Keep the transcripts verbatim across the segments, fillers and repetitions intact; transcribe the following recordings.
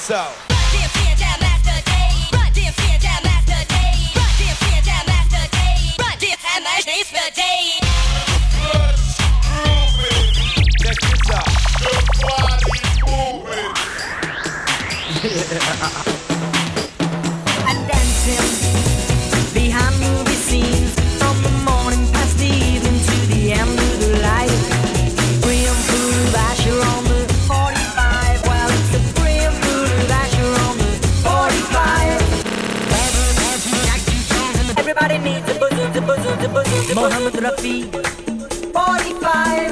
so. I'm dancing behind movie scenes from the morning past the evening to the end of the light. Brim full of Asher on the forty-five. Well, it's the brim full of Asher on the forty-five. Everybody needs a bosom, a bosom, a bosom, a Mohammed Rafi. forty-five.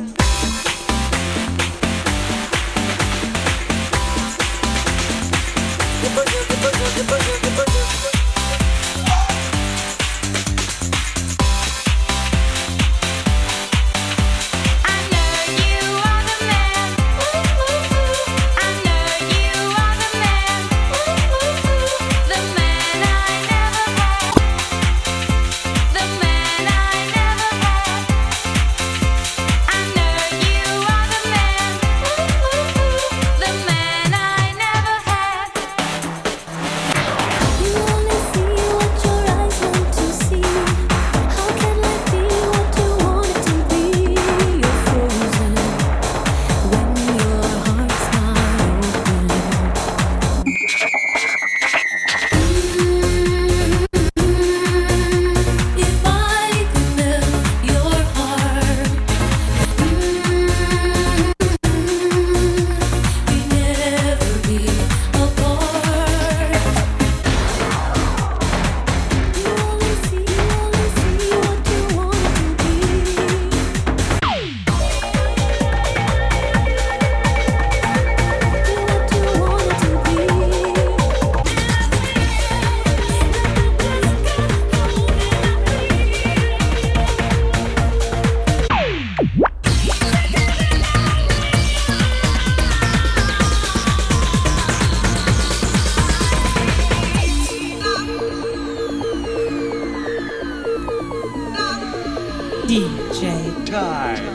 D J Time.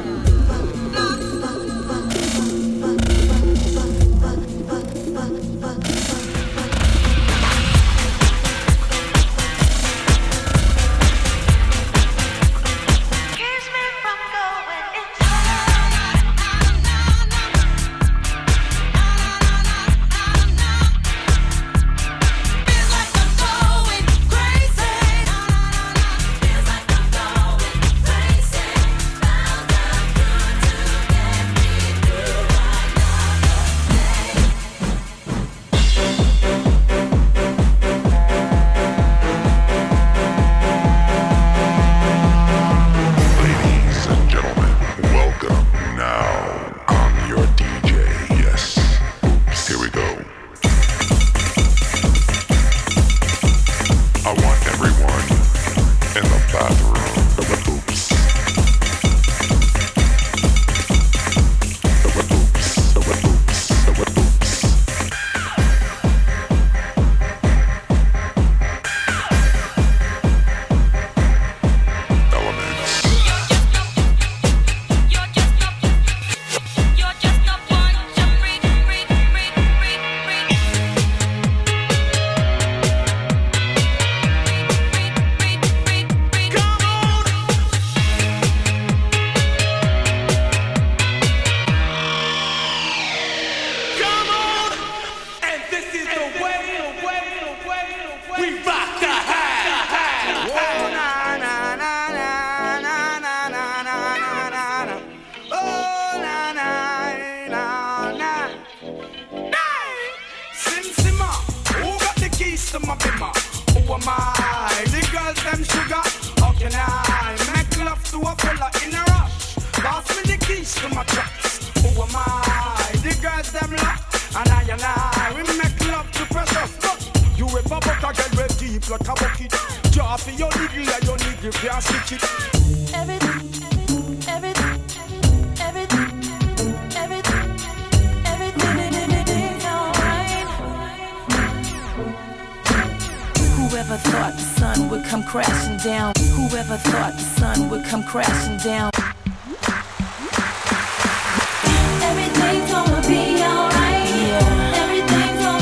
Whoever thought the sun would come crashing down? Whoever thought the sun would come crashing down? Everything's gonna be alright. Yeah. Everything's gonna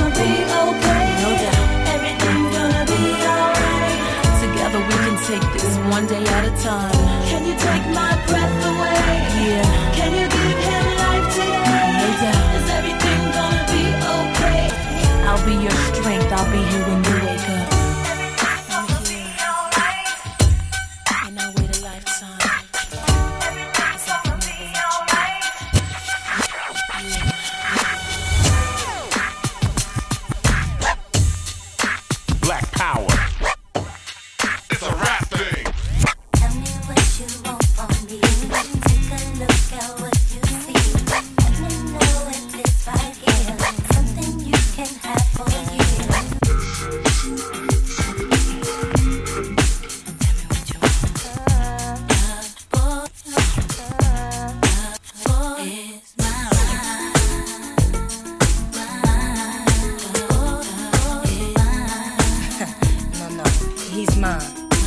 lifetime. Can you take my breath away? Yeah. Can you give him life today? No doubt. Is everything gonna be okay? I'll be your strength. I'll be here when you wake up. Everything's gonna be alright. And I'll wait a lifetime. Everything's gonna be alright. Black Power. It's a rap thing. Tell me what you want from me. Take a look at what you see. Let me know if it's right here. Something you can have for years. Tell me what you want. Love, boy, boy is mine. No, no, he's mine.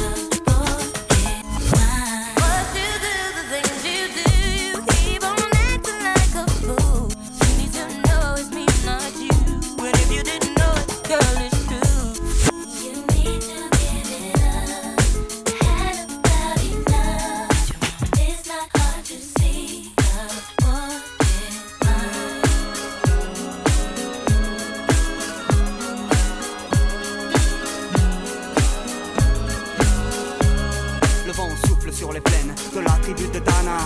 What you do, the things you do, you keep on acting like a fool. You need to know it's me, not you. And if you didn't know it, girl, it's true. You need to give it up. Had about enough. It's not hard to see what is mine. Le vent souffle sur les plaines de la tribu de Dana.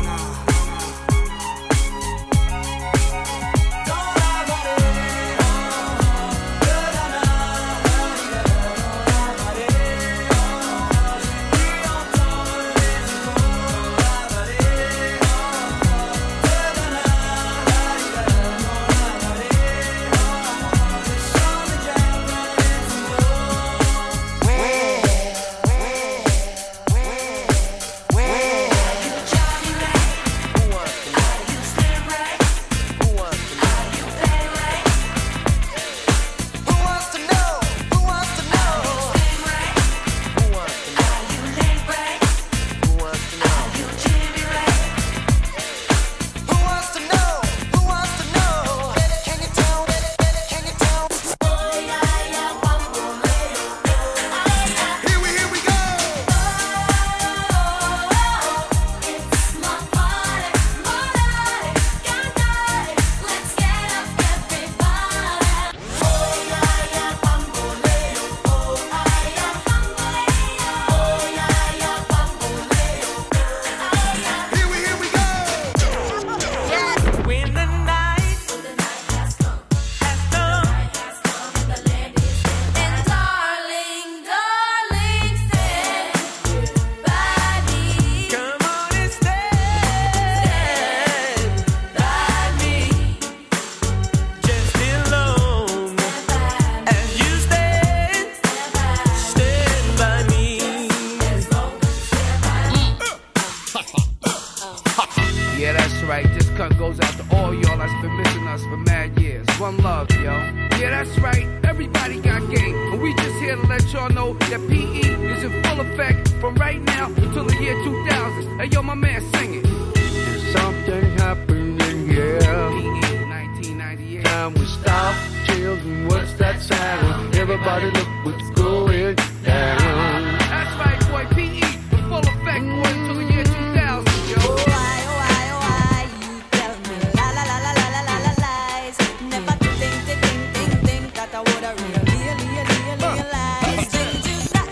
Yeah, that's right. This cut goes out to all y'all that's been missing us for mad years. One love, yo. Yeah, that's right. Everybody got game. And we just here to let y'all know that P E is in full effect from right now until the year two thousand. Hey, yo, my man, sing it. There's something happening here. P E nineteen ninety-eight. Time we stop, children, what's that sound? Everybody look what's going down. That's right, boy. P E in full effect, boy, until the year two thousand, yo. Oh, why, oh, why, oh, why, you tell me la la la la la la la la lies. Never to think, to think, think, think that I would have really, really, really realized. Things you say,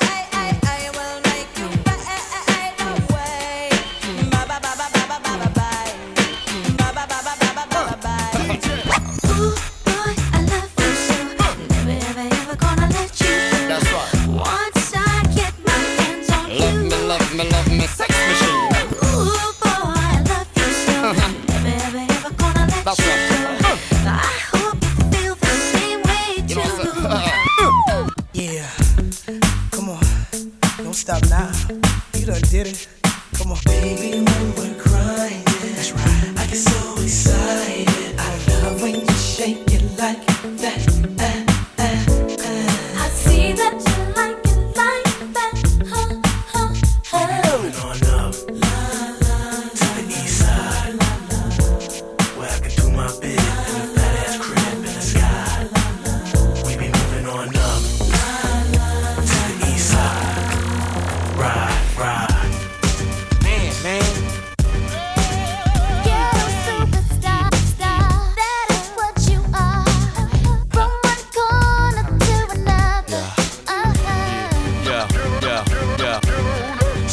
I will make you right away. Ba ba ba ba ba ba ba ba bye. Ba ba ba ba ba ba ba ba bye. Ooh, boy, I love you so. Never, ever, ever gonna let you go. That's right. Once I get my hands on you. Love me, love me, love me, sex machine. Ooh, boy, I love you so. Never, ever, ever gonna let That's you right. go. I hope you feel the same way You know too. what I'm saying? Yeah, come on, don't stop now. You done did it. Come on, baby, when we're crying, that's right. I get so excited. I love when you shake it like that. Uh, uh, uh. I see that you like it like that. Huh, huh, huh. Moving on up, la la, to the east side, where I can do my bit in a fat ass crib in the sky. We be moving on up, to the east side, ride, ride.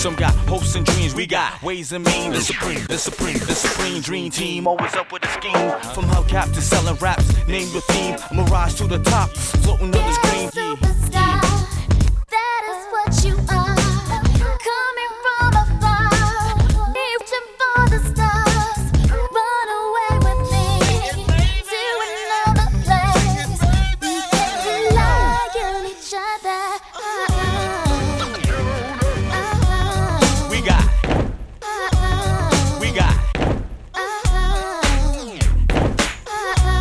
Some got hopes and dreams, we got ways and means. The supreme, the supreme, the supreme dream team, always up with a scheme. From hubcap to selling raps, name your theme. Mirage to the top, floating on the screen.